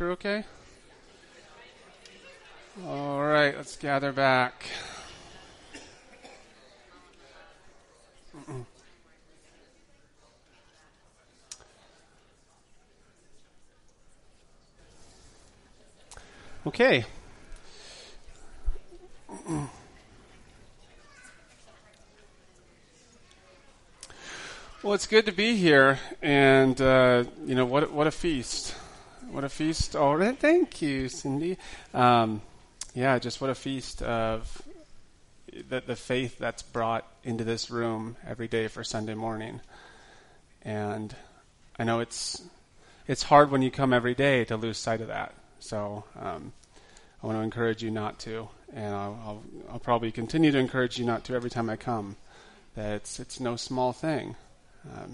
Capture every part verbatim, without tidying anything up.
through okay? All right, let's gather back. Okay. Well, it's good to be here, and uh, you know what? What a feast! What a feast! Oh, thank you, Cindy. Um, yeah, just what a feast of the, the faith that's brought into this room every day for Sunday morning. And I know it's it's hard when you come every day to lose sight of that. So um, I want to encourage you not to, and I'll, I'll, I'll probably continue to encourage you not to every time I come. That it's it's no small thing. Um,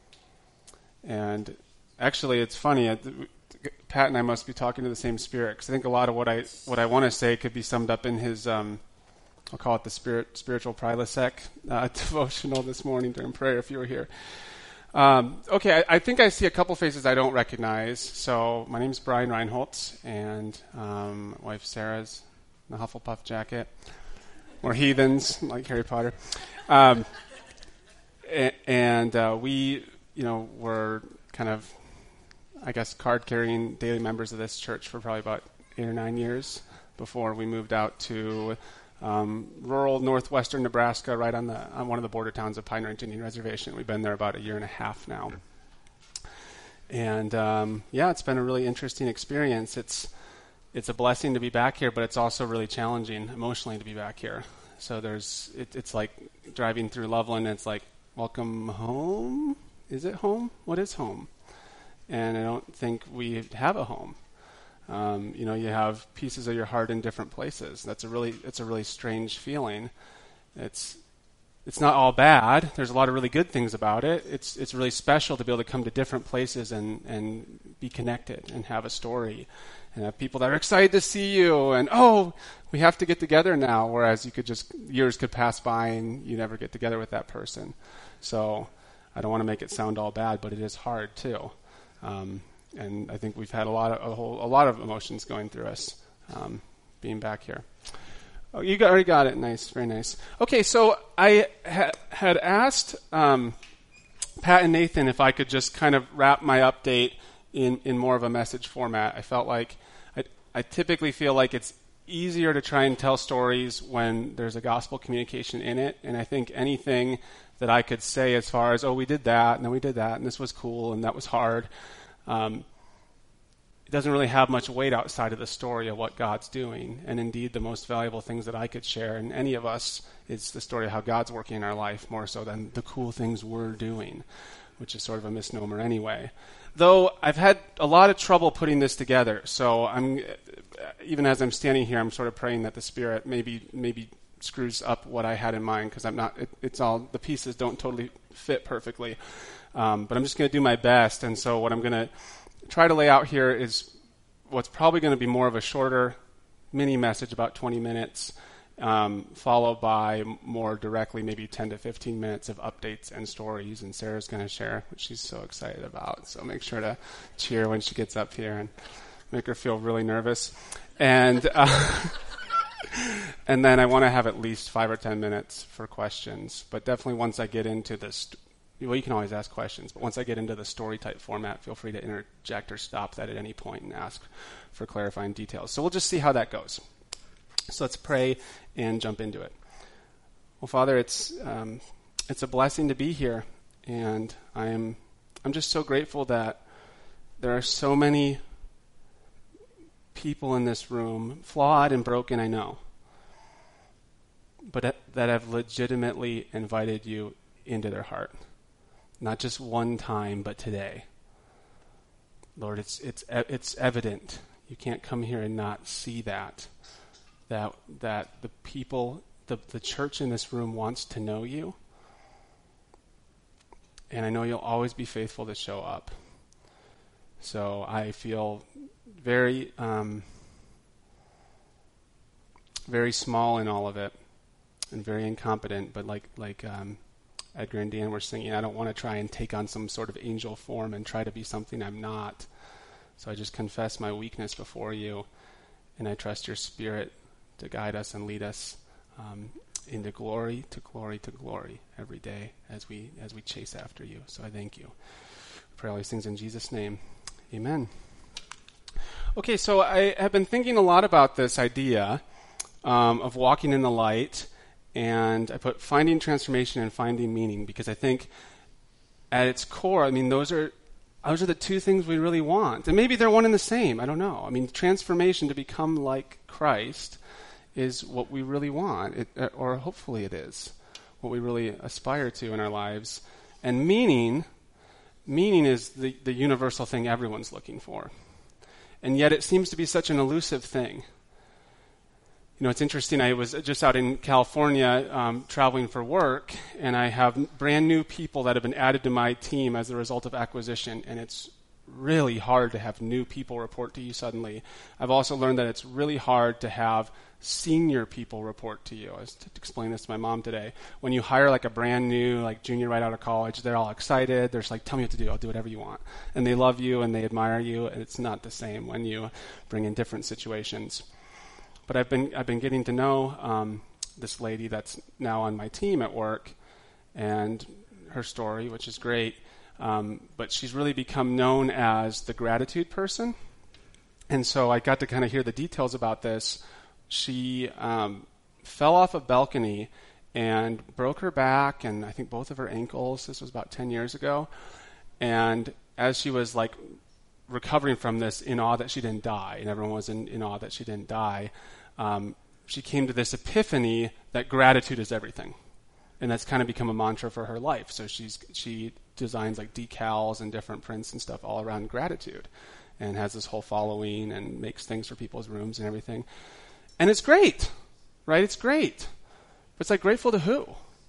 and actually, it's funny. I, Pat and I must be talking to the same spirit, because I think a lot of what I what I want to say could be summed up in his, um, I'll call it the spirit spiritual Prilosec uh, devotional this morning during prayer, if you were here. Um, okay, I, I think I see a couple faces I don't recognize. So my name is Brian Reinholtz, and um, my wife Sarah's in the Hufflepuff jacket. We're heathens, like Harry Potter. Um, a- and uh, we, you know, were kind of, I guess, card-carrying daily members of this church for probably about eight or nine years before we moved out to um, rural northwestern Nebraska, right on the on one of the border towns of Pine Ridge Indian Reservation. We've been there about a year and a half now. And um, yeah, it's been a really interesting experience. It's it's a blessing to be back here, but it's also really challenging emotionally to be back here. So there's it, it's like driving through Loveland, and it's like, welcome home? Is it home? What is home? And I don't think we have a home. Um, you know, you have pieces of your heart in different places. That's a really, it's a really strange feeling. It's, it's not all bad. There's a lot of really good things about it. It's, it's really special to be able to come to different places and, and be connected and have a story and have people that are excited to see you and, oh, we have to get together now. Whereas you could just, years could pass by and you never get together with that person. So I don't want to make it sound all bad, but it is hard too. Um, and I think we've had a lot of a, whole, a lot of emotions going through us um, being back here. Oh, you got, already got it. Nice, very nice. Okay, so I ha- had asked um, Pat and Nathan if I could just kind of wrap my update in, in more of a message format. I felt like I, I typically feel like it's easier to try and tell stories when there's a gospel communication in it, and I think anything that I could say as far as, oh, we did that, and then we did that, and this was cool, and that was hard, um, it doesn't really have much weight outside of the story of what God's doing. And indeed, the most valuable things that I could share in any of us is the story of how God's working in our life more so than the cool things we're doing, which is sort of a misnomer anyway. Though I've had a lot of trouble putting this together, so I'm even as I'm standing here, I'm sort of praying that the Spirit maybe maybe screws up what I had in mind, because I'm not. It, it's all the pieces don't totally fit perfectly, um, but I'm just going to do my best. And so what I'm going to try to lay out here is what's probably going to be more of a shorter mini message, about twenty minutes, um, followed by more directly maybe ten to fifteen minutes of updates and stories. And Sarah's going to share what she's so excited about. So make sure to cheer when she gets up here and make her feel really nervous. And uh, and then I want to have at least five or ten minutes for questions. But definitely once I get into this, well, you can always ask questions, but once I get into the story type format, feel free to interject or stop that at any point and ask for clarifying details. So we'll just see how that goes. So let's pray and jump into it. Well, Father, it's um, it's a blessing to be here, and I am I'm just so grateful that there are so many people in this room, flawed and broken, I know, but that have legitimately invited you into their heart. Not just one time, but today. Lord, it's it's it's evident. You can't come here and not see that. That that the people, the, the church in this room wants to know you. And I know you'll always be faithful to show up. So I feel very, um, very small in all of it, and very incompetent. But like like um, Edgar and Dan were singing, I don't want to try and take on some sort of angel form and try to be something I'm not. So I just confess my weakness before you, and I trust your Spirit to guide us and lead us um, into glory to glory to glory every day as we as we chase after you. So I thank you. I pray all these things in Jesus' name. Amen. Okay, so I have been thinking a lot about this idea um, of walking in the light, and I put finding transformation and finding meaning because I think at its core, I mean, those are those are the two things we really want. And maybe they're one and the same. I don't know. I mean, transformation to become like Christ is what we really want, it, or hopefully it is, what we really aspire to in our lives. And meaning, meaning is the, the universal thing everyone's looking for. And yet it seems to be such an elusive thing. You know, it's interesting. I was just out in California um, traveling for work, and I have brand new people that have been added to my team as a result of acquisition, and it's really hard to have new people report to you suddenly. I've also learned that it's really hard to have senior people report to you. I was t- explaining this to my mom today. When you hire like a brand new, like junior right out of college, they're all excited. They're just like, tell me what to do. I'll do whatever you want. And they love you and they admire you, and it's not the same when you bring in different situations. But I've been I've been getting to know um, this lady that's now on my team at work, and her story, which is great. Um, but she's really become known as the gratitude person. And so I got to kind of hear the details about this. She um, fell off a balcony and broke her back and I think both of her ankles. This was about ten years ago. And as she was like recovering from this, in awe that she didn't die, and everyone was in, in awe that she didn't die, um, she came to this epiphany that gratitude is everything. And that's kind of become a mantra for her life. So she's she designs like decals and different prints and stuff all around gratitude, and has this whole following and makes things for people's rooms and everything. And it's great, right? It's great. But it's like, grateful to who?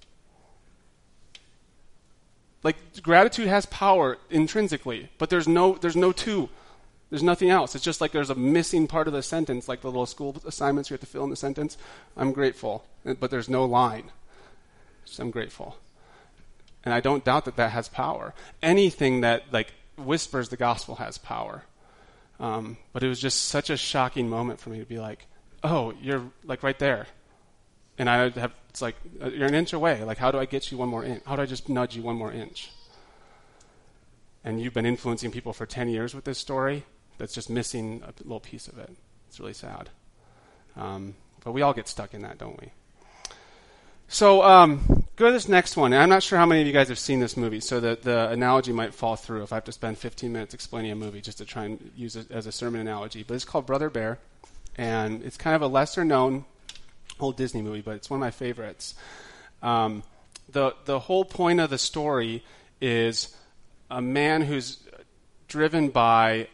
Like, gratitude has power intrinsically, but there's no there's no to. There's nothing else. It's just like there's a missing part of the sentence, like the little school assignments you have to fill in the sentence. I'm grateful, but there's no line. So I'm grateful. And I don't doubt that that has power. Anything that like whispers the gospel has power. Um, but it was just such a shocking moment for me to be like, oh, you're like right there. And I have, it's like, uh, you're an inch away. Like, how do I get you one more inch? How do I just nudge you one more inch? And you've been influencing people for ten years with this story that's just missing a little piece of it. It's really sad. Um, but we all get stuck in that, don't we? So um, go to this next one. And I'm not sure how many of you guys have seen this movie, so the, the analogy might fall through if I have to spend fifteen minutes explaining a movie just to try and use it as a sermon analogy. But it's called Brother Bear, and it's kind of a lesser-known old Disney movie, but it's one of my favorites. Um, the the whole point of the story is a man who's driven by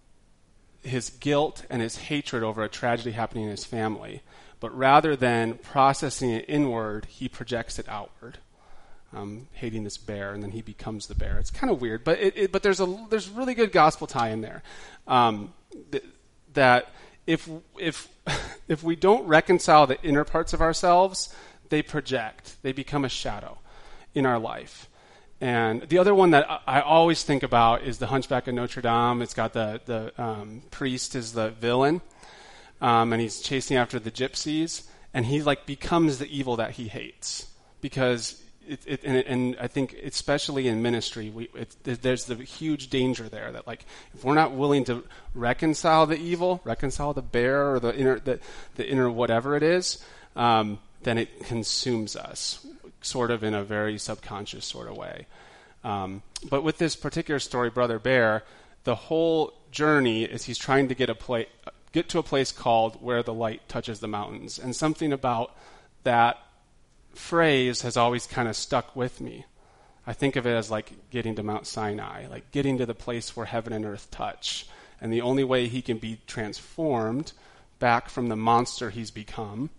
his guilt and his hatred over a tragedy happening in his family. But rather than processing it inward, he projects it outward, um, hating this bear, and then he becomes the bear. It's kind of weird, but it, it, but there's a there's really good gospel tie in there. Um, th- that if if if we don't reconcile the inner parts of ourselves, they project. They become a shadow in our life. And the other one that I, I always think about is the Hunchback of Notre Dame. It's got the the um, priest is the villain. Um, and he's chasing after the gypsies, and he like becomes the evil that he hates because it, it and, and I think especially in ministry, we it, there's the huge danger there that like if we're not willing to reconcile the evil, reconcile the bear or the inner the, the inner whatever it is, um, then it consumes us, sort of in a very subconscious sort of way. Um, but with this particular story, Brother Bear, the whole journey is he's trying to get a place. get to a place called Where the Light Touches the Mountains. And something about that phrase has always kind of stuck with me. I think of it as like getting to Mount Sinai, like getting to the place where heaven and earth touch. And the only way he can be transformed back from the monster he's become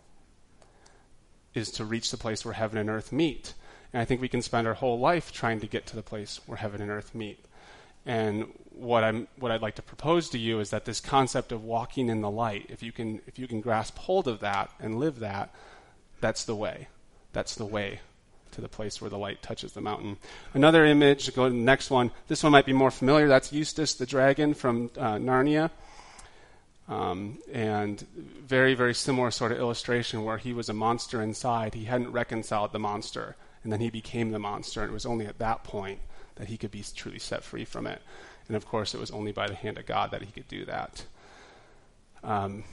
is to reach the place where heaven and earth meet. And I think we can spend our whole life trying to get to the place where heaven and earth meet. And what I'm, what I'd like to propose to you is that this concept of walking in the light, if you can, if you can grasp hold of that and live that, that's the way. That's the way to to the place where the light touches the mountain. Another image, go to the next one. This one might be more familiar. That's Eustace the dragon from uh, Narnia. Um, and very, very similar sort of illustration where he was a monster inside. He hadn't reconciled the monster, and then he became the monster, and it was only at that point that he could be truly set free from it. And of course, it was only by the hand of God that he could do that. Um,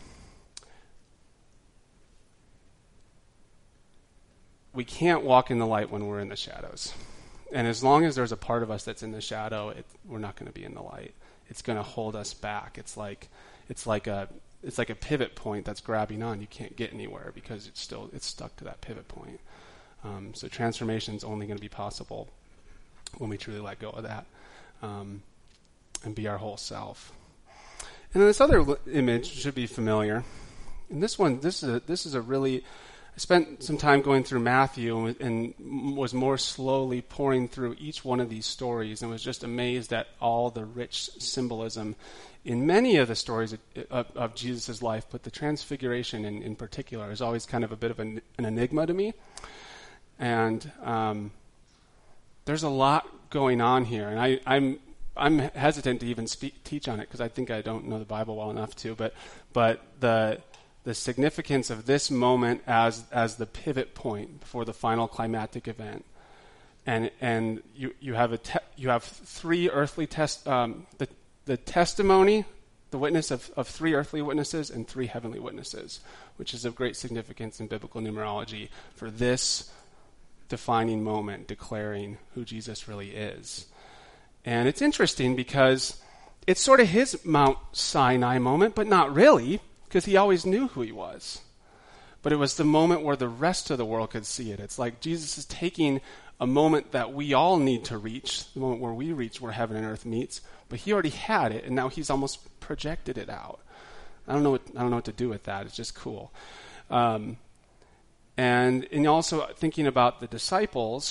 we can't walk in the light when we're in the shadows. And as long as there's a part of us that's in the shadow, it, we're not going to be in the light. It's going to hold us back. It's like it's like a it's like a pivot point that's grabbing on. You can't get anywhere because it's still it's stuck to that pivot point. Um, so transformation is only going to be possible when we truly let go of that um, and be our whole self. And then this other l- image should be familiar. And this one, this is a, this is a really. I spent some time going through Matthew and, and was more slowly pouring through each one of these stories and was just amazed at all the rich symbolism in many of the stories of, of, of Jesus' life, but the Transfiguration in, in particular is always kind of a bit of an, an enigma to me. And um, there's a lot going on here, and I, I'm I'm hesitant to even speak, teach on it because I think I don't know the Bible well enough to, but but the the significance of this moment as as the pivot point for the final climactic event, and and you you have a te- you have three earthly test um, the the testimony, the witness of, of three earthly witnesses and three heavenly witnesses, which is of great significance in biblical numerology for this defining moment, declaring who Jesus really is. And it's interesting because it's sort of his Mount Sinai moment, but not really, because he always knew who he was. But it was the moment where the rest of the world could see it. It's like Jesus is taking a moment that we all need to reach, the moment where we reach where heaven and earth meets, but he already had it, and now he's almost projected it out. I don't know what, I don't know what to do with that. It's just cool. Um, and, and also thinking about the disciples,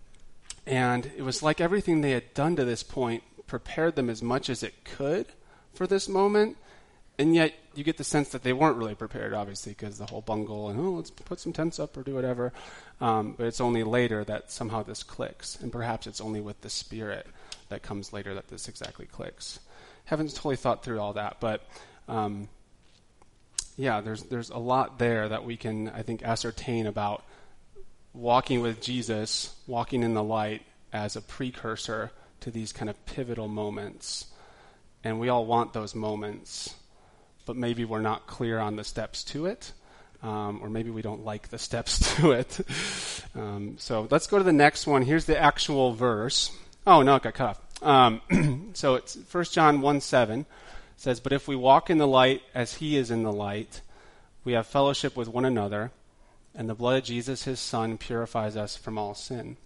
and it was like everything they had done to this point prepared them as much as it could for this moment. And yet you get the sense that they weren't really prepared, obviously, because the whole bungle and, oh, let's put some tents up or do whatever. Um, but it's only later that somehow this clicks. And perhaps it's only with the Spirit that comes later that this exactly clicks. Haven't totally thought through all that. But, um, yeah, there's there's a lot there that we can, I think, ascertain about walking with Jesus, walking in the light as a precursor to these kind of pivotal moments. And we all want those moments, but maybe we're not clear on the steps to it, um, or maybe we don't like the steps to it. Um, so let's go to the next one. Here's the actual verse. Oh, no, it got cut off. Um, so it's First John one seven. It says, "But if we walk in the light as he is in the light, we have fellowship with one another, and the blood of Jesus, his Son, purifies us from all sin."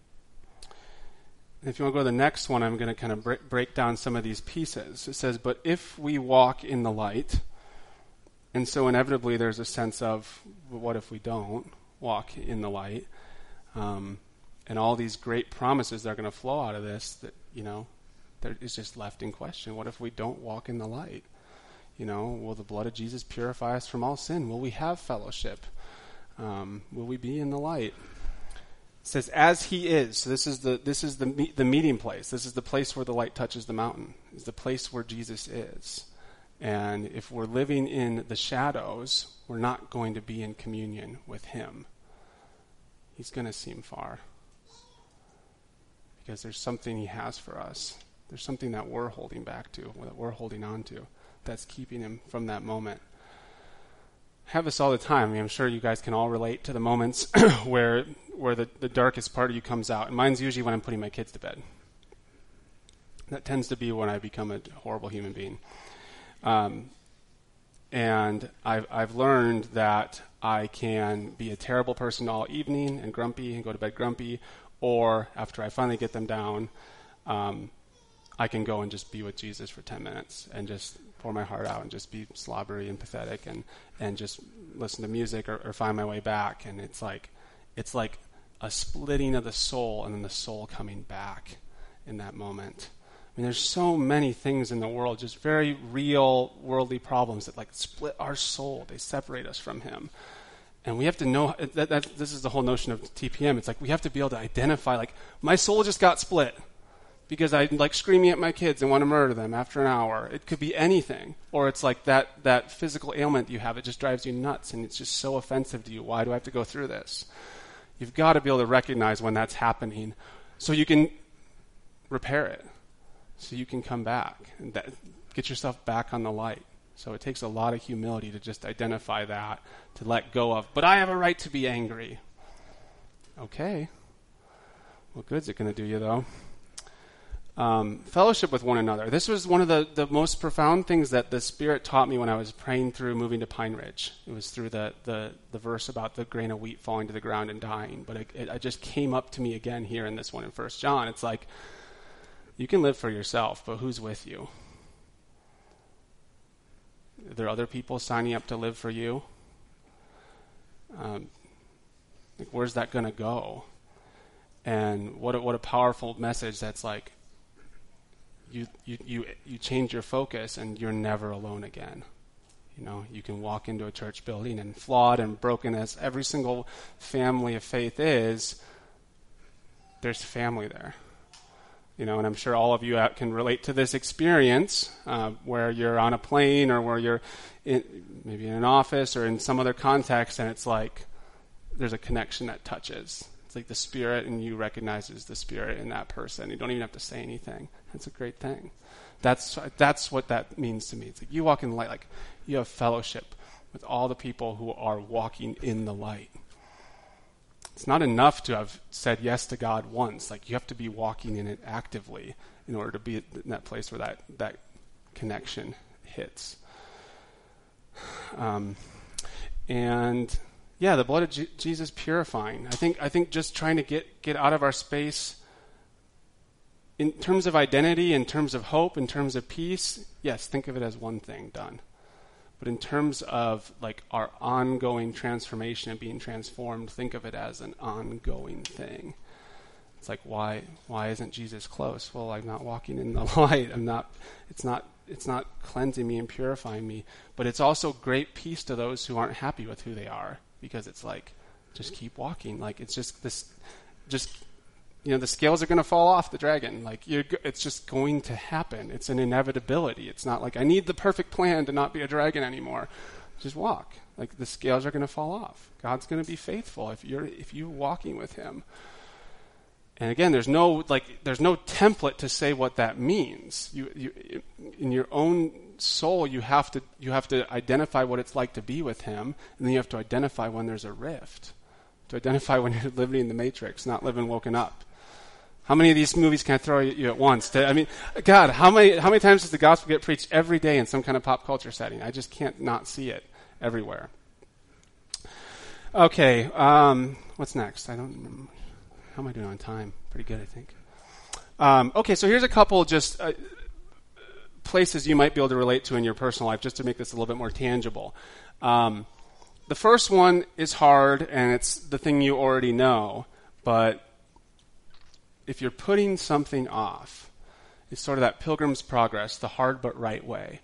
If you want to go to the next one, I'm going to kind of break, break down some of these pieces. It says, "But if we walk in the light," and so inevitably there's a sense of, well, what if we don't walk in the light? Um, and all these great promises that are going to flow out of this, that, you know, that is just left in question. What if we don't walk in the light? You know, will the blood of Jesus purify us from all sin? Will we have fellowship? Um, will we be in the light? It says, "As he is." So this is the this is the me- the meeting place. This is the place where the light touches the mountain. Is the place where Jesus is. And if we're living in the shadows, we're not going to be in communion with him. He's going to seem far, because there's something he has for us. There's something that we're holding back to, that we're holding on to, that's keeping him from that moment. I have this all the time. I mean, I'm sure you guys can all relate to the moments where where the, the darkest part of you comes out. And mine's usually when I'm putting my kids to bed. That tends to be when I become a horrible human being. Um, and I've, I've learned that I can be a terrible person all evening and grumpy and go to bed grumpy, or after I finally get them down, um, I can go and just be with Jesus for ten minutes and just pour my heart out and just be slobbery and pathetic and, and just listen to music or, or find my way back. And it's like it's like a splitting of the soul and then the soul coming back in that moment. I mean, there's so many things in the world, just very real worldly problems that like split our soul. They separate us from him. And we have to know, that, that, this is the whole notion of T P M. It's like we have to be able to identify, like, my soul just got split because I like screaming at my kids and want to murder them after an hour. It could be anything. Or it's like that, that physical ailment you have, it just drives you nuts and it's just so offensive to you. Why do I have to go through this? You've got to be able to recognize when that's happening so you can repair it, so you can come back and that, get yourself back on the light. So it takes a lot of humility to just identify that, to let go of, but I have a right to be angry. Okay. What good's it going to do you, though? Um, fellowship with one another. This was one of the, the most profound things that the Spirit taught me when I was praying through moving to Pine Ridge. It was through the, the, the verse about the grain of wheat falling to the ground and dying. But it, it, it just came up to me again here in this one in First John. It's like, you can live for yourself, but who's with you? Are there other people signing up to live for you? Um, like, where's that going to go? And what a, what a powerful message that's like, you, you, you, you change your focus and you're never alone again. You know, you can walk into a church building and flawed and broken as every single family of faith is, there's family there. You know, and I'm sure all of you can relate to this experience uh, where you're on a plane or where you're in, maybe in an office or in some other context, and it's like there's a connection that touches. It's like the Spirit and you recognizes the Spirit in that person. You don't even have to say anything. That's a great thing. That's that's what that means to me. It's like you walk in the light, like you have fellowship with all the people who are walking in the light. It's not enough to have said yes to God once. Like, you have to be walking in it actively in order to be in that place where that, that connection hits. Um, and yeah, the blood of G- Jesus purifying. I think I think just trying to get, get out of our space in terms of identity, in terms of hope, in terms of peace. Yes, think of it as one thing done. But in terms of like our ongoing transformation and being transformed, think of it as an ongoing thing. It's like, why why isn't Jesus close? Well, I'm not walking in the light. I'm not it's not it's not cleansing me and purifying me. But it's also great peace to those who aren't happy with who they are, because it's like, just keep walking. Like, it's just this just you know, the scales are going to fall off the dragon. Like, you're, it's just going to happen. It's an inevitability. It's not like I need the perfect plan to not be a dragon anymore. Just walk. Like, the scales are going to fall off. God's going to be faithful if you're if you're walking with Him. And again, there's no like there's no template to say what that means. You, you in your own soul, you have to you have to identify what it's like to be with Him, and then you have to identify when there's a rift. To identify when you're living in the Matrix, not living woken up. How many of these movies can I throw at you at once? To, I mean, God, how many how many times does the gospel get preached every day in some kind of pop culture setting? I just can't not see it everywhere. Okay, um, what's next? I don't remember. How am I doing on time? Pretty good, I think. Um, okay, so here's a couple just uh, places you might be able to relate to in your personal life, just to make this a little bit more tangible. Um, the first one is hard, and it's the thing you already know, but if you're putting something off, it's sort of that Pilgrim's Progress, the hard but right way.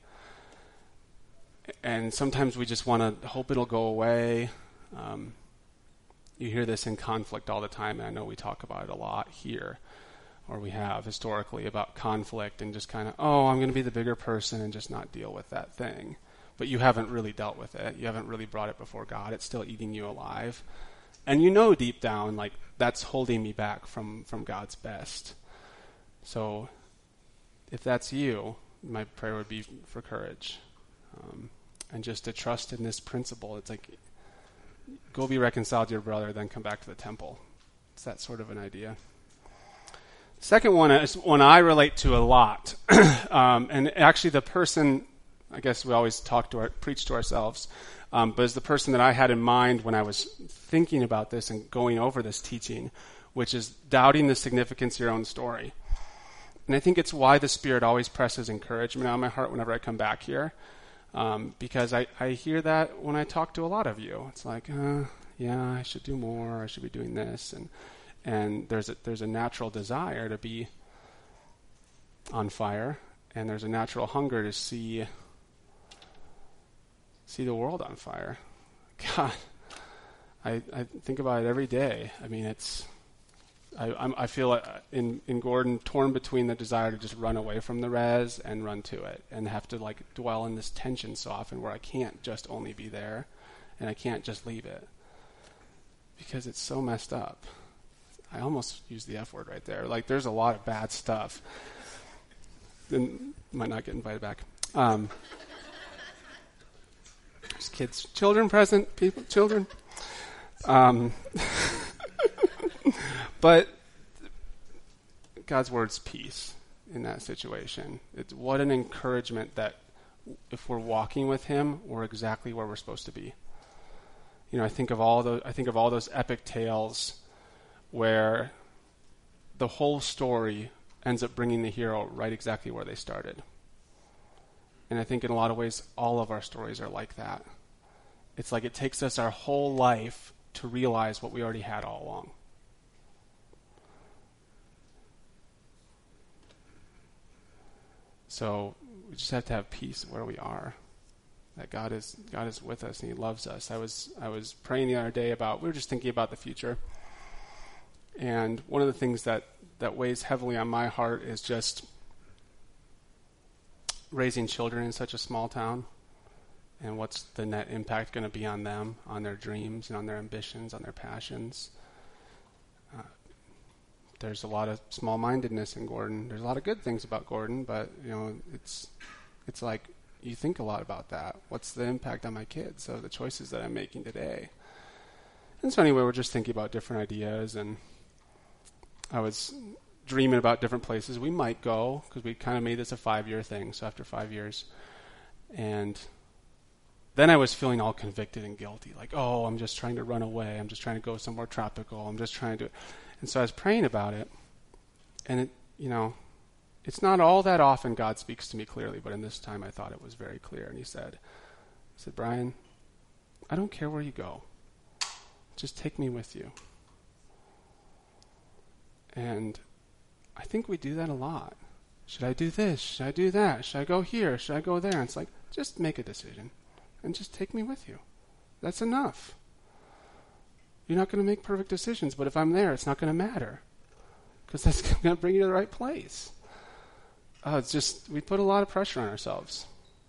And sometimes we just want to hope it'll go away. Um, you hear this in conflict all the time, and I know we talk about it a lot here, or we have historically, about conflict and just kind of, oh, I'm going to be the bigger person and just not deal with that thing. But you haven't really dealt with it. You haven't really brought it before God. It's still eating you alive. And you know deep down, like, that's holding me back from, from God's best. So if that's you, my prayer would be for courage. Um, and just to trust in this principle. It's like, go be reconciled to your brother, then come back to the temple. It's that sort of an idea. Second one is one I relate to a lot. um, and actually the person, I guess we always talk to our, preach to ourselves, Um, but as the person that I had in mind when I was thinking about this and going over this teaching, which is doubting the significance of your own story. And I think it's why the Spirit always presses encouragement on my heart whenever I come back here, um, because I, I hear that when I talk to a lot of you. It's like, uh, yeah, I should do more, I should be doing this. And and there's a, there's a natural desire to be on fire, and there's a natural hunger to see... see the world on fire. God, I, I think about it every day. I mean, it's, I, I'm, I feel like in, in Gordon torn between the desire to just run away from the res and run to it and have to like dwell in this tension so often where I can't just only be there and I can't just leave it because it's so messed up. I almost used the F word right there. Like there's a lot of bad stuff. Then might not get invited back. Um, there's kids, children present, people, children. Um, but God's word's peace in that situation. It's what an encouragement that if we're walking with Him, we're exactly where we're supposed to be. You know, I think of all those. I think of all those epic tales where the whole story ends up bringing the hero right exactly where they started. And I think in a lot of ways, all of our stories are like that. It's like it takes us our whole life to realize what we already had all along. So we just have to have peace where we are. That God is God is with us and He loves us. I was I was praying the other day about, we were just thinking about the future. And one of the things that, that weighs heavily on my heart is just raising children in such a small town. And what's the net impact going to be on them, on their dreams and on their ambitions, on their passions. Uh, there's a lot of small-mindedness in Gordon. There's a lot of good things about Gordon, but you know, it's it's like you think a lot about that. What's the impact on my kids of the choices that I'm making today? And so anyway, we're just thinking about different ideas, and I was dreaming about different places we might go, because we kind of made this a five-year thing, so after five years. And then I was feeling all convicted and guilty, like, oh, I'm just trying to run away. I'm just trying to go somewhere tropical. I'm just trying to... And so I was praying about it, and, it, you know, it's not all that often God speaks to me clearly, but in this time I thought it was very clear. And he said, he said, Brian, I don't care where you go. Just take me with you. And I think we do that a lot. Should I do this? Should I do that? Should I go here? Should I go there? And it's like, just make a decision and just take me with you. That's enough. You're not going to make perfect decisions, but if I'm there, it's not going to matter because that's going to bring you to the right place. Uh, it's just, we put a lot of pressure on ourselves.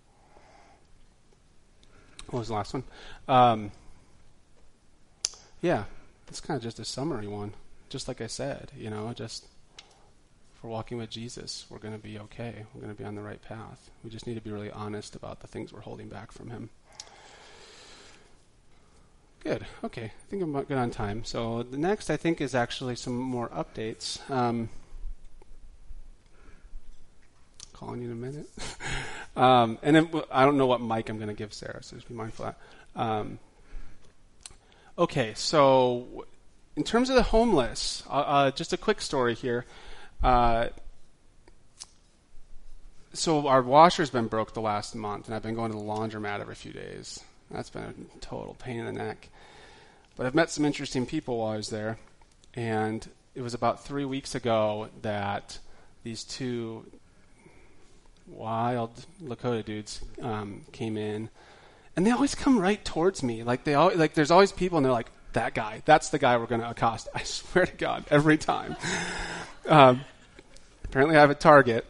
What was the last one? Um, yeah, it's kind of just a summary one. Just like I said, you know, just if we're walking with Jesus, we're going to be okay. We're going to be on the right path. We just need to be really honest about the things we're holding back from Him. Good. Okay. I think I'm good on time. So the next, I think, is actually some more updates. Um, calling you in a minute. um, and then I don't know what mic I'm going to give Sarah, so just be mindful of that. Um, okay. So in terms of the homeless, uh, uh, just a quick story here. Uh, so our washer's been broke the last month, and I've been going to the laundromat every few days. That's been a total pain in the neck. But I've met some interesting people while I was there, and it was about three weeks ago that these two wild Lakota dudes um, came in, and they always come right towards me. Like they always, like there's always people, and they're like, that guy, that's the guy we're going to accost. I swear to God, every time. um, apparently I have a target.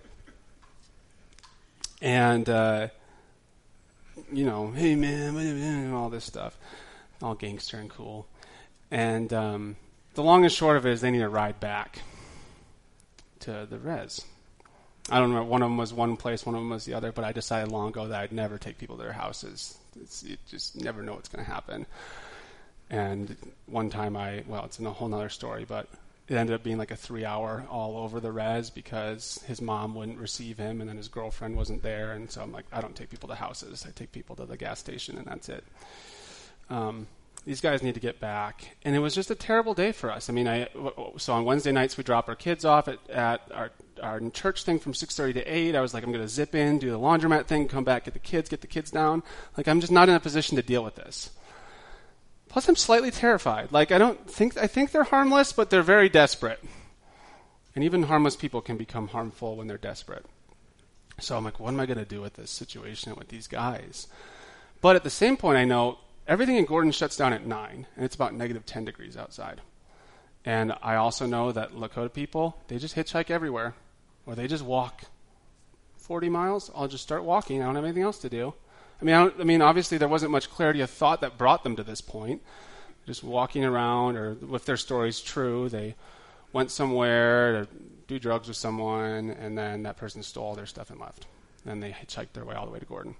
And, uh, you know, hey man, all this stuff. All gangster and cool. And um, the long and short of it is they need a ride back to the res. I don't know, one of them was one place, one of them was the other, but I decided long ago that I'd never take people to their houses. It's, you just never know what's going to happen. And one time I, well, it's in a whole nother story, but it ended up being like a three hour all over the res because his mom wouldn't receive him and then his girlfriend wasn't there. And so I'm like, I don't take people to houses. I take people to the gas station and that's it. Um, these guys need to get back. And it was just a terrible day for us. I mean, I, so on Wednesday nights we drop our kids off at, at our, our church thing from six thirty to eight. I was like, I'm going to zip in, do the laundromat thing, come back, get the kids, get the kids down. Like, I'm just not in a position to deal with this. Plus, I'm slightly terrified. Like, I don't think, I think they're harmless, but they're very desperate. And even harmless people can become harmful when they're desperate. So I'm like, what am I going to do with this situation with these guys? But at the same point, I know everything in Gordon shuts down at nine, and it's about negative ten degrees outside. And I also know that Lakota people, they just hitchhike everywhere, or they just walk forty miles. I'll just start walking. I don't have anything else to do. I mean, I, don't, I mean, obviously there wasn't much clarity of thought that brought them to this point. Just walking around, or if their story's true, they went somewhere to do drugs with someone, and then that person stole all their stuff and left. And they hitchhiked their way all the way to Gordon.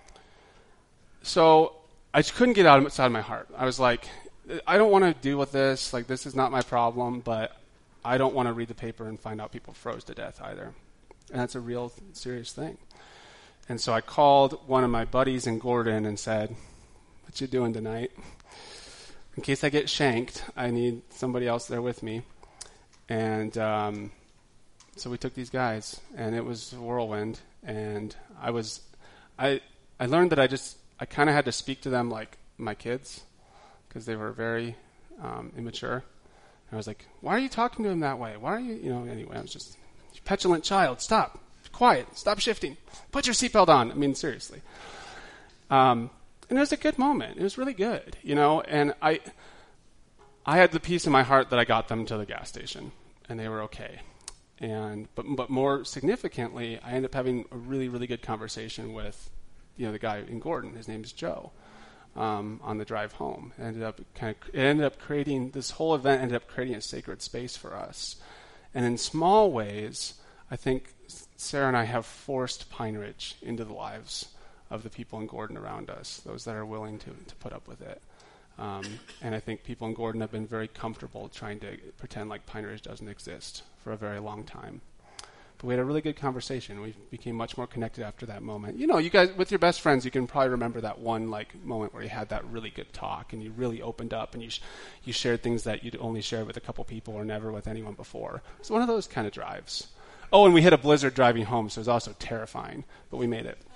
So I just couldn't get out outside of my heart. I was like, I don't want to deal with this. Like, this is not my problem, but I don't want to read the paper and find out people froze to death either. And that's a real serious thing. And so I called one of my buddies in Gordon and said, what you doing tonight? In case I get shanked, I need somebody else there with me. And um, so we took these guys, and it was a whirlwind. And I was, I, I learned that I just, I kind of had to speak to them like my kids, because they were very um, immature. And I was like, why are you talking to him that way? Why are you, you know, anyway, I was just, petulant child, stop, quiet, stop shifting, put your seatbelt on. I mean, seriously. Um, and it was a good moment. It was really good, you know, and I, I had the peace in my heart that I got them to the gas station, and they were okay. And, but, but more significantly, I ended up having a really, really good conversation with, you know, the guy in Gordon. His name's Joe. Um, on the drive home, it ended up kind of, it ended up creating, this whole event ended up creating a sacred space for us. And in small ways, I think Sarah and I have forced Pine Ridge into the lives of the people in Gordon around us, those that are willing to, to put up with it. Um, and I think people in Gordon have been very comfortable trying to pretend like Pine Ridge doesn't exist for a very long time. But we had a really good conversation. We became much more connected after that moment. You know, you guys, with your best friends, you can probably remember that one like moment where you had that really good talk and you really opened up and you sh- you shared things that you'd only shared with a couple people or never with anyone before. It's one of those kind of drives. Oh, and we hit a blizzard driving home, so it was also terrifying, but we made it.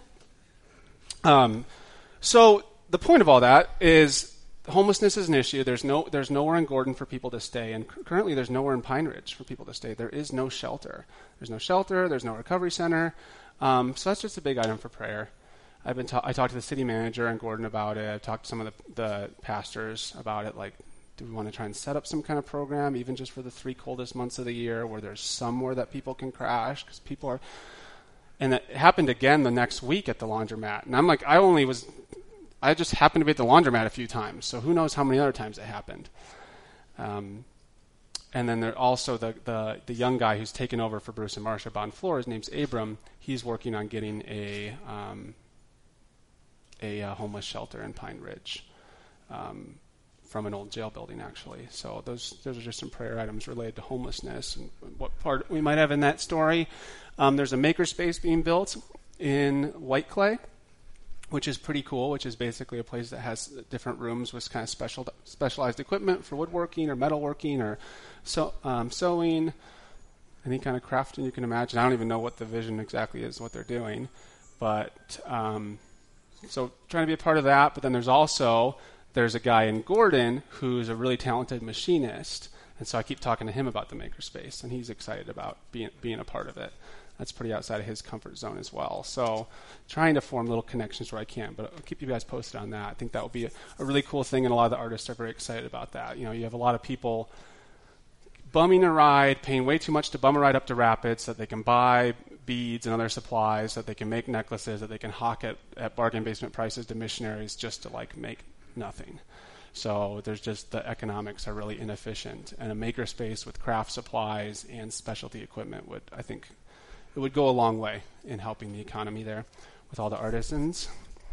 Um, so the point of all that is homelessness is an issue. There's no, there's nowhere in Gordon for people to stay, and c- currently there's nowhere in Pine Ridge for people to stay. There is no shelter. There's no shelter. There's no recovery center. Um, so that's just a big item for prayer. I've been ta- I talked to the city manager in Gordon about it. I've talked to some of the, the pastors about it. Like, do we want to try and set up some kind of program, even just for the three coldest months of the year, where there's somewhere that people can crash because people are. And it happened again the next week at the laundromat. And I'm like, I only was. I just happened to be at the laundromat a few times, so who knows how many other times it happened. Um, and then there also the, the the young guy who's taken over for Bruce and Marsha on floor. His name's Abram. He's working on getting a um, a uh, homeless shelter in Pine Ridge um, from an old jail building, actually. So those those are just some prayer items related to homelessness and what part we might have in that story. Um, there's a makerspace being built in White Clay, which is pretty cool, which is basically a place that has different rooms with kind of special specialized equipment for woodworking or metalworking or so, um, sewing, any kind of crafting you can imagine. I don't even know what the vision exactly is, what they're doing. But um, so trying to be a part of that. But then there's also, there's a guy in Gordon who's a really talented machinist. And so I keep talking to him about the makerspace, and he's excited about being being a part of it. That's pretty outside of his comfort zone as well. So trying to form little connections where I can, but I'll keep you guys posted on that. I think that will be a, a really cool thing, and a lot of the artists are very excited about that. You know, you have a lot of people bumming a ride, paying way too much to bum a ride up to Rapids so that they can buy beads and other supplies, so that they can make necklaces, that they can hawk at, at bargain basement prices to missionaries just to, like, make nothing. So there's just, the economics are really inefficient. And a makerspace with craft supplies and specialty equipment would, I think, it would go a long way in helping the economy there with all the artisans.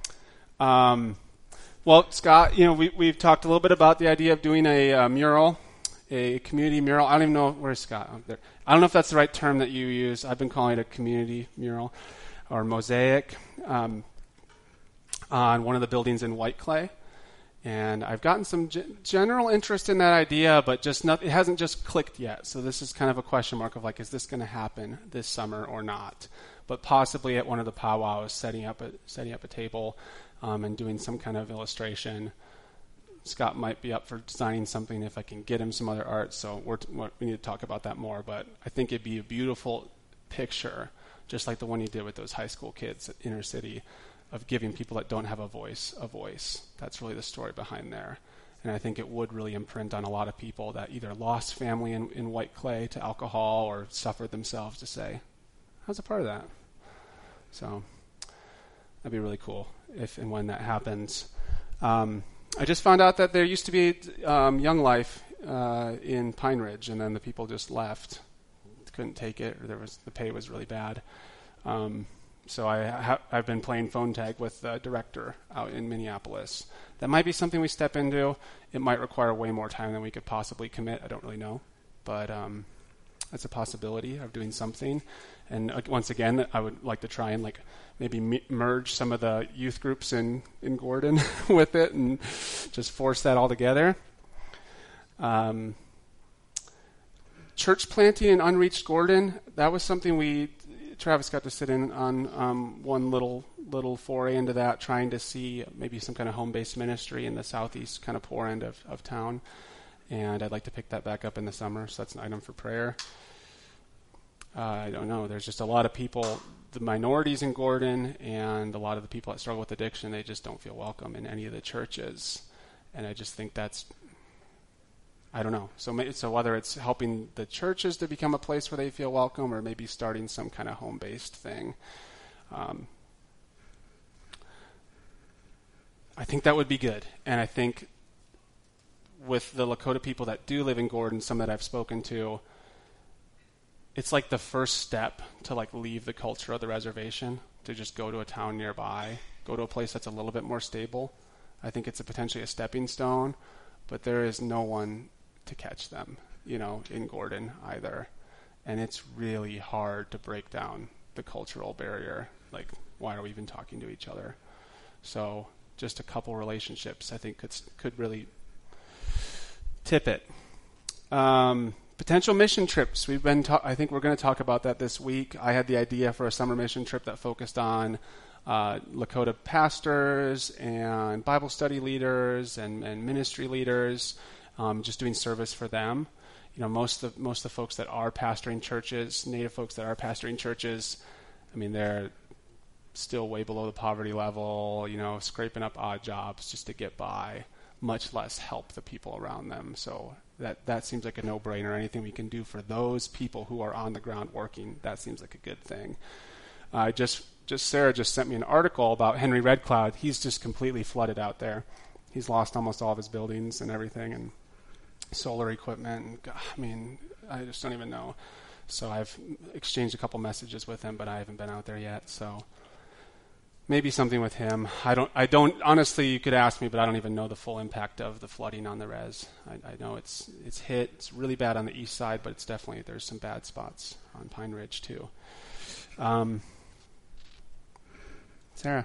Um, well, Scott, you know, we, we've talked a little bit about the idea of doing a uh, mural, a community mural. I don't even know, where's Scott? Oh, there. I don't know if that's the right term that you use. I've been calling it a community mural or mosaic um, on one of the buildings in White Clay. And I've gotten some g- general interest in that idea, but just not, it hasn't just clicked yet. So this is kind of a question mark of like, is this going to happen this summer or not? But possibly at one of the powwows, setting up a setting up a table um, and doing some kind of illustration. Scott might be up for designing something if I can get him some other art. So we're t- we need to talk about that more. But I think it'd be a beautiful picture, just like the one you did with those high school kids at Inner City. of giving people that don't have a voice a voice. That's really the story behind there. And I think it would really imprint on a lot of people that either lost family in, in White Clay to alcohol or suffered themselves to say, I was a part of that. So that'd be really cool if and when that happens. Um, I just found out that there used to be um, Young Life uh, in Pine Ridge, and then the people just left, couldn't take it, or there was the pay was really bad. Um, so I ha- I've been playing phone tag with the director out in Minneapolis. That might be something we step into. It might require way more time than we could possibly commit. I don't really know, but um, that's a possibility of doing something. And uh, once again, I would like to try and like maybe me- merge some of the youth groups in, in Gordon with it and just force that all together. Um, church planting in unreached Gordon, that was something we, Travis got to sit in on um, one little little foray into that, trying to see maybe some kind of home-based ministry in the southeast kind of poor end of, of town. And I'd like to pick that back up in the summer, so that's an item for prayer. Uh, I don't know. There's just a lot of people, the minorities in Gordon, and a lot of the people that struggle with addiction, they just don't feel welcome in any of the churches. And I just think that's, I don't know. So, so whether it's helping the churches to become a place where they feel welcome, or maybe starting some kind of home-based thing, um, I think that would be good. And I think with the Lakota people that do live in Gordon, some that I've spoken to, it's like the first step to like leave the culture of the reservation, to just go to a town nearby, go to a place that's a little bit more stable. I think it's a potentially a stepping stone, but there is no one to catch them, you know, in Gordon either. And it's really hard to break down the cultural barrier. Like, why are we even talking to each other? So just a couple relationships, I think, could could really tip it. Um, potential mission trips. We've been. Ta- I think we're going to talk about that this week. I had the idea for a summer mission trip that focused on uh, Lakota pastors and Bible study leaders and, and ministry leaders, um, just doing service for them. You know, most of the, most of the folks that are pastoring churches, Native folks that are pastoring churches, I mean, they're still way below the poverty level, you know, scraping up odd jobs just to get by, much less help the people around them. So that that seems like a no-brainer. Anything we can do for those people who are on the ground working, that seems like a good thing. Uh, just just Sarah just sent me an article about Henry Red Cloud. He's just completely flooded out there. He's lost almost all of his buildings and everything, and solar equipment. And God, I mean, I just don't even know. So I've exchanged a couple messages with him, but I haven't been out there yet. So maybe something with him. I don't, I don't, honestly, you could ask me, but I don't even know the full impact of the flooding on the res. I, I know it's it's hit. It's really bad on the east side, but it's definitely, there's some bad spots on Pine Ridge too. Um, Sarah.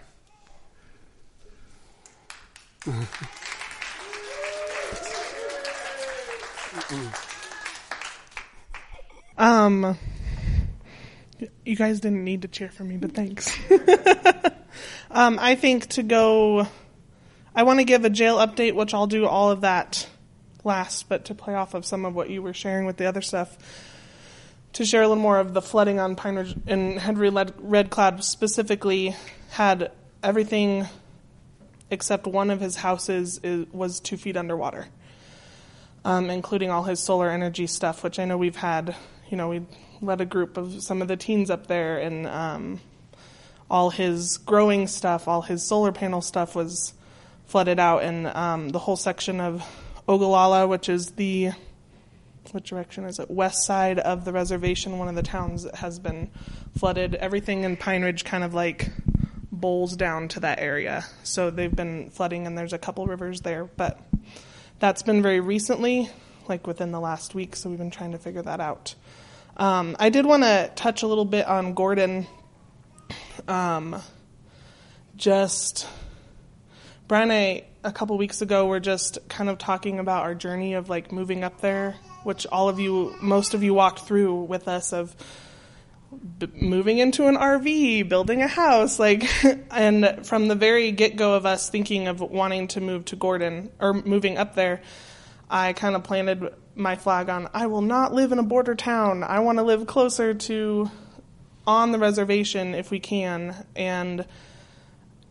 um, you guys didn't need to cheer for me, but thanks. Um, I think to go, I want to give a jail update, which I'll do all of that last, but to play off of some of what you were sharing with the other stuff, to share a little more of the flooding on Pine Ridge and Henry Red Cloud specifically had everything except one of his houses is, was two feet underwater, um, including all his solar energy stuff, which I know we've had, you know, we led a group of some of the teens up there, and um, all his growing stuff, all his solar panel stuff was flooded out, and um, the whole section of Ogallala, which is the, what direction is it? West side of the reservation, one of the towns that has been flooded. Everything in Pine Ridge kind of like bowls down to that area. So they've been flooding, and there's a couple rivers there, but that's been very recently, like within the last week, so we've been trying to figure that out. Um, I did want to touch a little bit on Gordon. Um, just, Brian and I, a couple weeks ago, were just kind of talking about our journey of like moving up there, which all of you, most of you walked through with us, of b- moving into an R V, building a house, like, and from the very get-go of us thinking of wanting to move to Gordon, or moving up there, I kind of planted my flag on, I will not live in a border town. I want to live closer to on the reservation if we can. And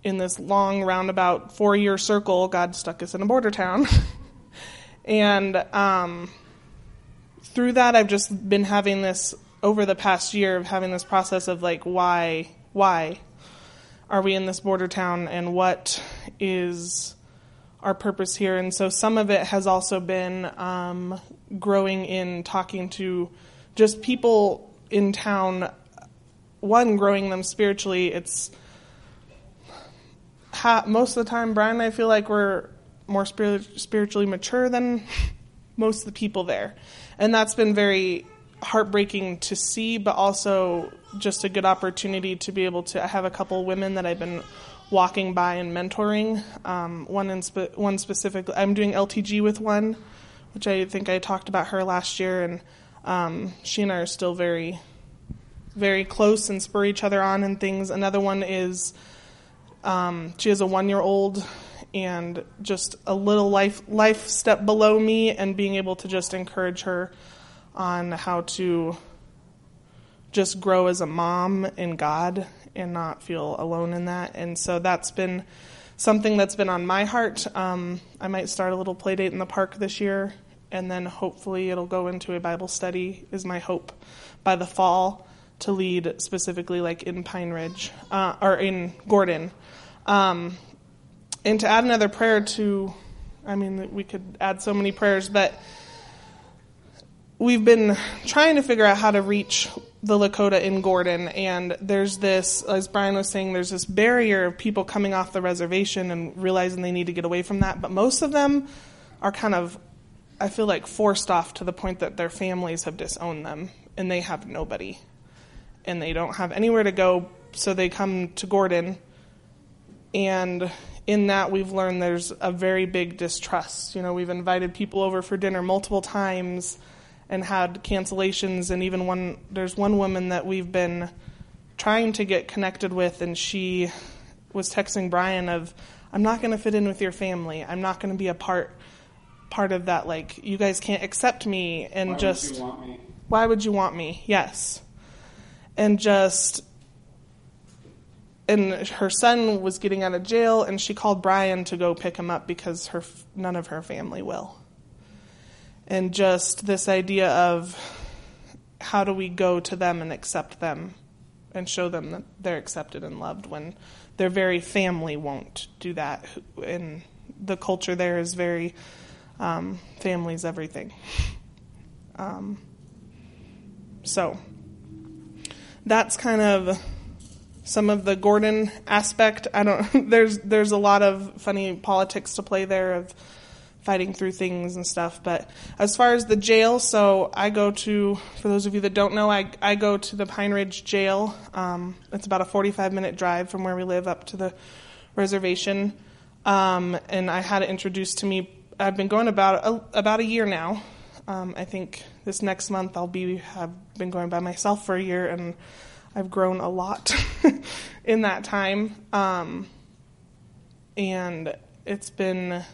in this long roundabout four-year circle, God stuck us in a border town. And um, through that, I've just been having this, over the past year, of having this process of like, why, why are we in this border town, and what is our purpose here? And so some of it has also been um, growing in talking to just people in town, one, growing them spiritually. It's ha- most of the time, Brian and I feel like we're more spirit- spiritually mature than most of the people there. And that's been very heartbreaking to see, but also just a good opportunity to be able to have a couple women that I've been walking by and mentoring. Um, one in spe- one specifically, I'm doing L T G with one, which I think I talked about her last year, and um, she and I are still very, very close and spur each other on and things. Another one is um, she has a one-year-old and just a little life life step below me, and being able to just encourage her on how to just grow as a mom in God and not feel alone in that. And so that's been something that's been on my heart. Um, I might start a little play date in the park this year, and then hopefully it'll go into a Bible study, is my hope, by the fall, to lead specifically like in Pine Ridge, uh, or in Gordon. Um, and to add another prayer to, I mean, we could add so many prayers, but we've been trying to figure out how to reach the Lakota in Gordon, and there's this, as Brian was saying, there's this barrier of people coming off the reservation and realizing they need to get away from that, but most of them are kind of, I feel like, forced off to the point that their families have disowned them, and they have nobody, and they don't have anywhere to go, so they come to Gordon, and in that we've learned there's a very big distrust. You know, we've invited people over for dinner multiple times and had cancellations, and even one, there's one woman that we've been trying to get connected with, and she was texting Brian of, I'm not going to fit in with your family. I'm not going to be a part part of that. Like, you guys can't accept me, and why just, would you want me? Why would you want me? Yes. And just, and her son was getting out of jail, and she called Brian to go pick him up because her none of her family will. And just this idea of how do we go to them and accept them and show them that they're accepted and loved when their very family won't do that. And the culture there is very, um, family's everything. Um, so that's kind of some of the Gordon aspect. I don't, there's, there's a lot of funny politics to play there of fighting through things and stuff. But as far as the jail, so I go to, for those of you that don't know, I, I go to the Pine Ridge Jail. Um, it's about a forty-five minute drive from where we live up to the reservation. Um, and I had it introduced to me. I've been going about a, about a year now. Um, I think this next month I'll be, have been going by myself for a year, and I've grown a lot in that time. Um, and it's been,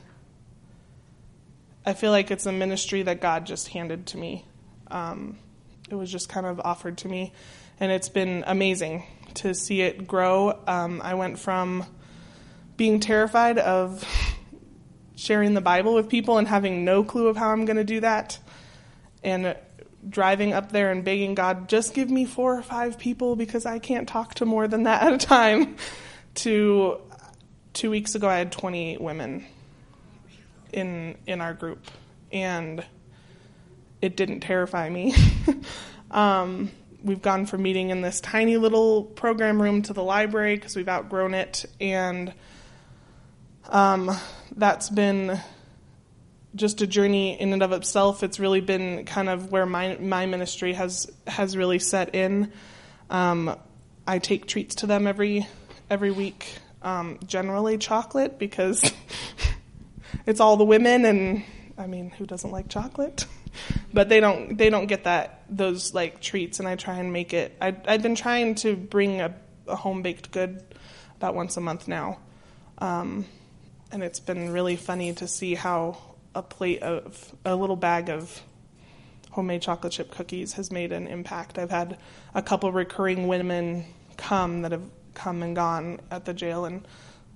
I feel like it's a ministry that God just handed to me. Um, it was just kind of offered to me, and it's been amazing to see it grow. Um, I went from being terrified of sharing the Bible with people and having no clue of how I'm going to do that, and driving up there and begging God, just give me four or five people because I can't talk to more than that at a time, to two weeks ago I had twenty women in in our group, and it didn't terrify me. um, we've gone from meeting in this tiny little program room to the library because we've outgrown it, and um, that's been just a journey in and of itself. It's really been kind of where my my ministry has has really set in. Um, I take treats to them every every week, um, generally chocolate, because it's all the women, and I mean, who doesn't like chocolate? But they don't they don't get that those like treats, and I try and make it. I I've been trying to bring a, a home baked good about once a month now, um, and it's been really funny to see how a plate of a little bag of homemade chocolate chip cookies has made an impact. I've had a couple recurring women come that have come and gone at the jail, and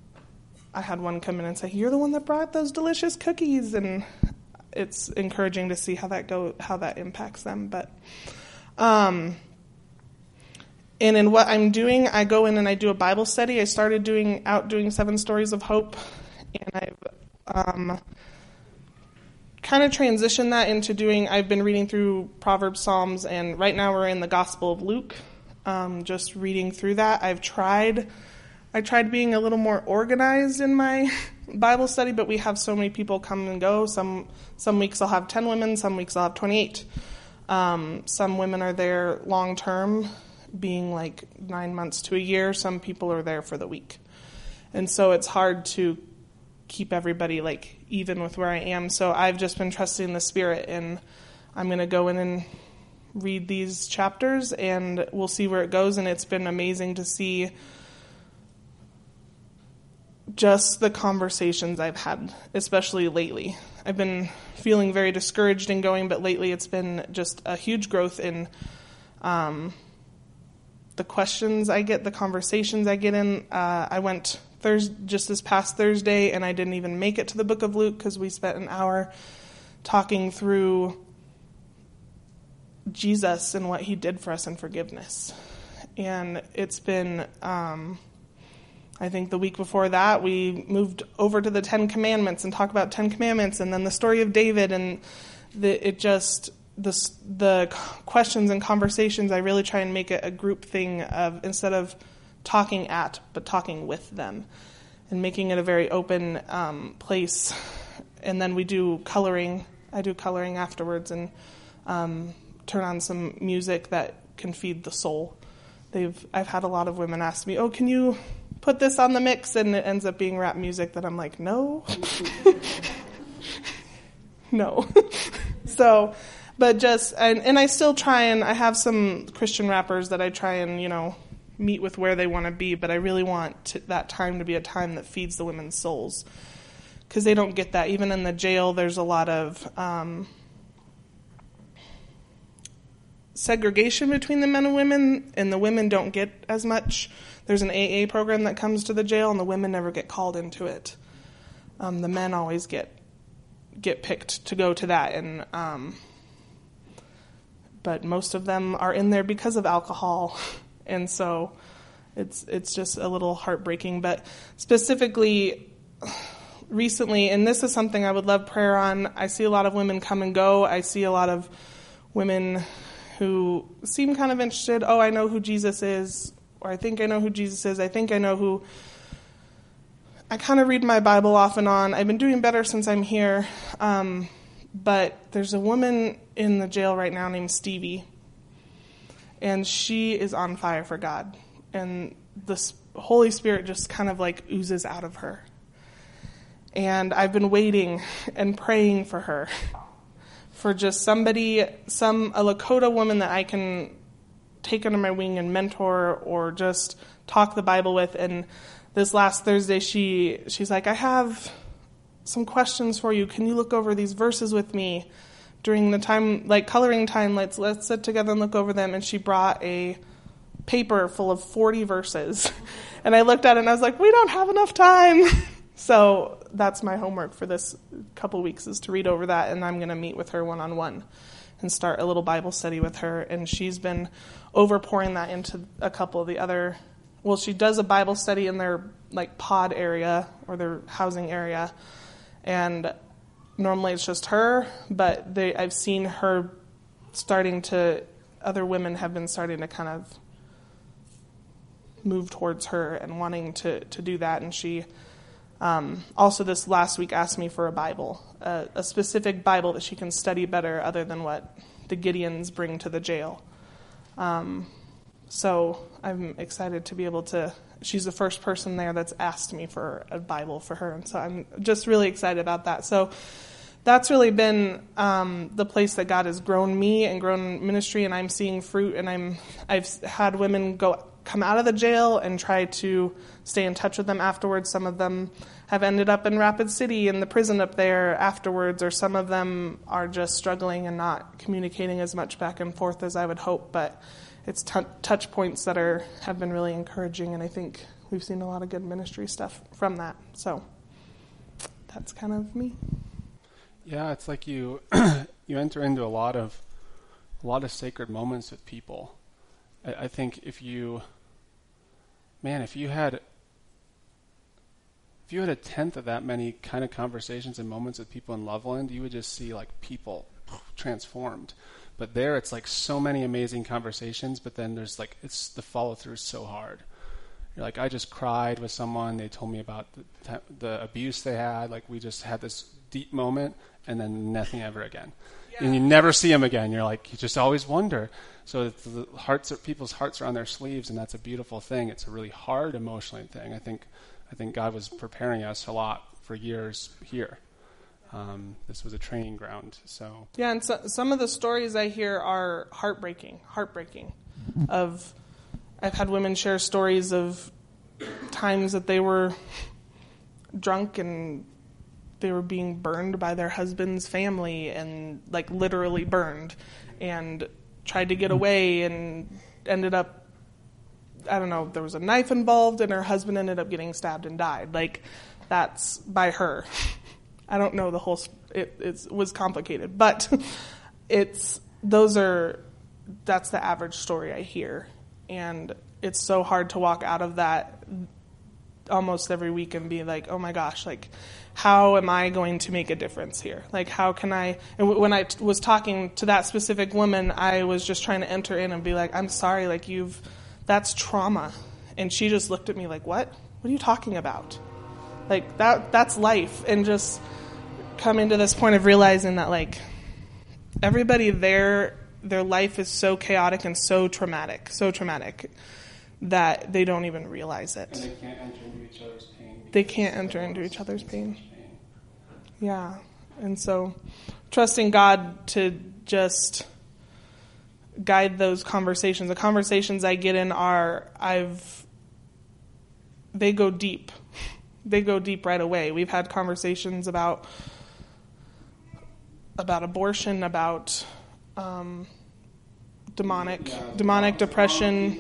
I had one come in and say, "You're the one that brought those delicious cookies," and it's encouraging to see how that go, how that impacts them. But, um, and in what I'm doing, I go in and I do a Bible study. I started doing out doing Seven Stories of Hope, and I've um, kind of transitioned that into doing. I've been reading through Proverbs, Psalms, and right now we're in the Gospel of Luke. Um, just reading through that, I've tried. I tried being a little more organized in my Bible study, but we have so many people come and go. Some some weeks I'll have ten women, some weeks I'll have twenty-eight. Um, some women are there long term, being like nine months to a year. Some people are there for the week. And so it's hard to keep everybody like even with where I am. So I've just been trusting the Spirit, and I'm going to go in and read these chapters, and we'll see where it goes. And it's been amazing to see just the conversations I've had, especially lately. I've been feeling very discouraged in going, but lately it's been just a huge growth in um, the questions I get, the conversations I get in. Uh, I went Thursday, just this past Thursday, and I didn't even make it to the book of Luke because we spent an hour talking through Jesus and what he did for us in forgiveness. And it's been... Um, I think the week before that, we moved over to the Ten Commandments and talked about Ten Commandments, and then the story of David, and the, it just the the questions and conversations. I really try and make it a group thing of instead of talking at, but talking with them, and making it a very open um, place. And then we do coloring. I do coloring afterwards, and um, turn on some music that can feed the soul. They've I've had a lot of women ask me, "Oh, can you put this on the mix?" And it ends up being rap music that I'm like, no. no. So, but just, and, and I still try and, I have some Christian rappers that I try and, you know, meet with where they want to be, but I really want to, that time to be a time that feeds the women's souls. Because they don't get that. Even in the jail, there's a lot of um, segregation between the men and women, and the women don't get as much. There's an A A program that comes to the jail, and the women never get called into it. Um, the men always get get picked to go to that, and um, but most of them are in there because of alcohol, and so it's it's just a little heartbreaking. But specifically, recently, and this is something I would love prayer on. I see a lot of women come and go. I see a lot of women who seem kind of interested. Oh, I know who Jesus is. Or I think I know who Jesus is. I think I know who... I kind of read my Bible off and on. I've been doing better since I'm here. Um, but there's a woman in the jail right now named Stevie. And she is on fire for God. And the Holy Spirit just kind of like oozes out of her. And I've been waiting and praying for her. For just somebody, some a Lakota woman that I can take under my wing and mentor or just talk the Bible with. And this last Thursday, she she's like, I have some questions for you. Can you look over these verses with me during the time, like coloring time? Let's let's sit together and look over them. And she brought a paper full of forty verses. And I looked at it and I was like, we don't have enough time. So that's my homework for this couple weeks is to read over that. And I'm going to meet with her one-on-one and start a little Bible study with her. And she's been overpouring that into a couple of the other, well, she does a Bible study in their like pod area or their housing area. And normally it's just her, but they, I've seen her starting to, other women have been starting to kind of move towards her and wanting to, to do that. And she um, also this last week asked me for a Bible, a, a specific Bible that she can study better other than what the Gideons bring to the jail. Um, so I'm excited to be able to, she's the first person there that's asked me for a Bible for her. And so I'm just really excited about that. So that's really been um, the place that God has grown me and grown ministry, and I'm seeing fruit. And I'm I've had women go come out of the jail and try to stay in touch with them afterwards. Some of them have ended up in Rapid City in the prison up there afterwards, or some of them are just struggling and not communicating as much back and forth as I would hope. But it's t- touch points that are have been really encouraging, and I think we've seen a lot of good ministry stuff from that. So that's kind of me. Yeah, it's like you you enter into a lot of a lot of sacred moments with people. I, I think if you, man, if you had if you had a tenth of that many kind of conversations and moments with people in Loveland, you would just see like people transformed. But there, it's like so many amazing conversations, but then there's like it's the follow through is so hard. You're like, I just cried with someone. They told me about the, the abuse they had. Like we just had this deep moment. And then nothing ever again. Yeah. And you never see them again. You're like, you just always wonder. So the hearts, are, people's hearts are on their sleeves, and that's a beautiful thing. It's a really hard emotionally thing. I think, I think God was preparing us a lot for years here. Um, this was a training ground. So yeah, and so, some of the stories I hear are heartbreaking, heartbreaking. Of, I've had women share stories of times that they were drunk and they were being burned by their husband's family, and like literally burned, and tried to get away and ended up, I don't know, there was a knife involved and her husband ended up getting stabbed and died. Like that's by her. I don't know the whole, it, it was complicated, but it's, those are, that's the average story I hear. And it's so hard to walk out of that almost every week and be like, oh my gosh, like, how am I going to make a difference here? Like, how can I, and w- when I t- was talking to that specific woman, I was just trying to enter in and be like, I'm sorry, like you've, that's trauma. And she just looked at me like, what? What are you talking about? Like that, that's life. And just coming to this point of realizing that like everybody there, their life is so chaotic and so traumatic, so traumatic that they don't even realize it. And they can't enter into each other's pain. They can't enter into each other's pain. Yeah. And so trusting God to just guide those conversations. The conversations I get in are, I've, they go deep. They go deep right away. We've had conversations about, about abortion, about um, demonic, yeah, demonic depression.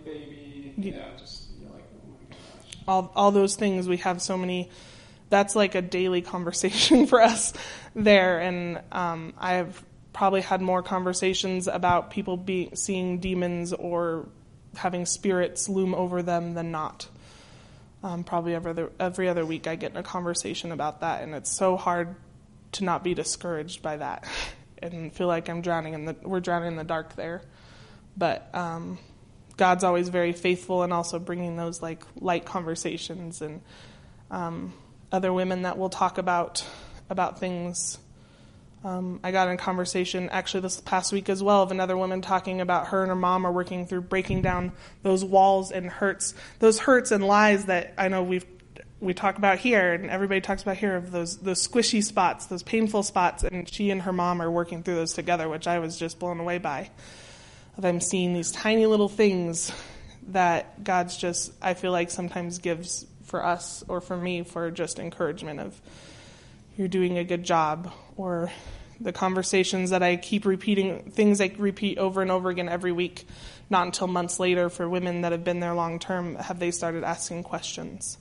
Yeah, just you're like, oh my gosh. all all those things. We have so many. That's like a daily conversation for us there, and um, I've probably had more conversations about people being seeing demons or having spirits loom over them than not. Um, probably every other, every other week I get in a conversation about that, and it's so hard to not be discouraged by that and feel like I'm drowning in the we're drowning in the dark there, but. Um, God's always very faithful and also bringing those like light conversations and um, other women that will talk about about things. Um, I got in a conversation actually this past week as well of another woman talking about her and her mom are working through breaking down those walls and hurts, those hurts and lies that I know we've we talk about here and everybody talks about here of those those squishy spots, those painful spots, and she and her mom are working through those together, which I was just blown away by. Of I'm seeing these tiny little things that God's just, I feel like sometimes gives for us or for me for just encouragement of you're doing a good job, or the conversations that I keep repeating, things I repeat over and over again every week, not until months later for women that have been there long term have they started asking questions.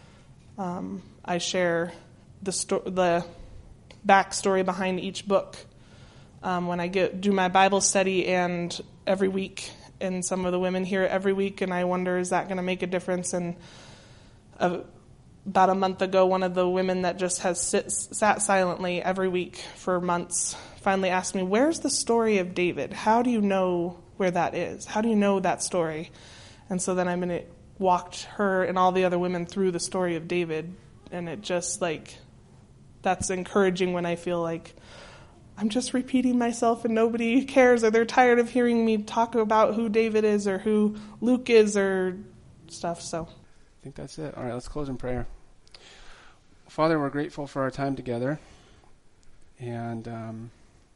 Um, I share the sto- the backstory behind each book um, when I get do my Bible study and every week, and some of the women hear it every week, and I wonder, is that going to make a difference? And uh, about a month ago, one of the women that just has sit, sat silently every week for months finally asked me, where's the story of David? How do you know where that is? How do you know that story? And so then I mean, it walked her and all the other women through the story of David, and it just like, that's encouraging when I feel like I'm just repeating myself and nobody cares, or they're tired of hearing me talk about who David is or who Luke is or stuff. So I think that's it. All right, let's close in prayer. Father, we're grateful for our time together. And um,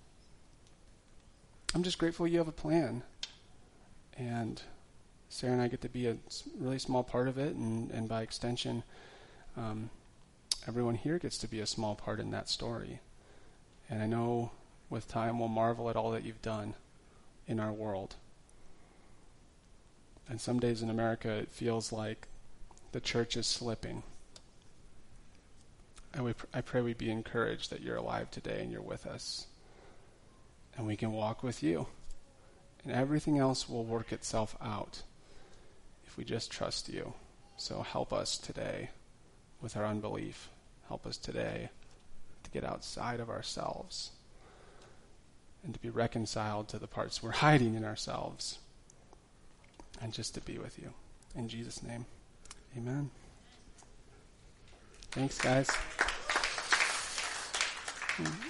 I'm just grateful you have a plan. And Sarah and I get to be a really small part of it. And, and by extension, um, everyone here gets to be a small part in that story. And I know with time we'll marvel at all that you've done in our world. And some days in America it feels like the church is slipping. And we, I pray we be encouraged that you're alive today and you're with us. And we can walk with you. And everything else will work itself out if we just trust you. So help us today with our unbelief. Help us today to get outside of ourselves and to be reconciled to the parts we're hiding in ourselves, and just to be with you. In Jesus' name, amen. Thanks, guys. Mm-hmm.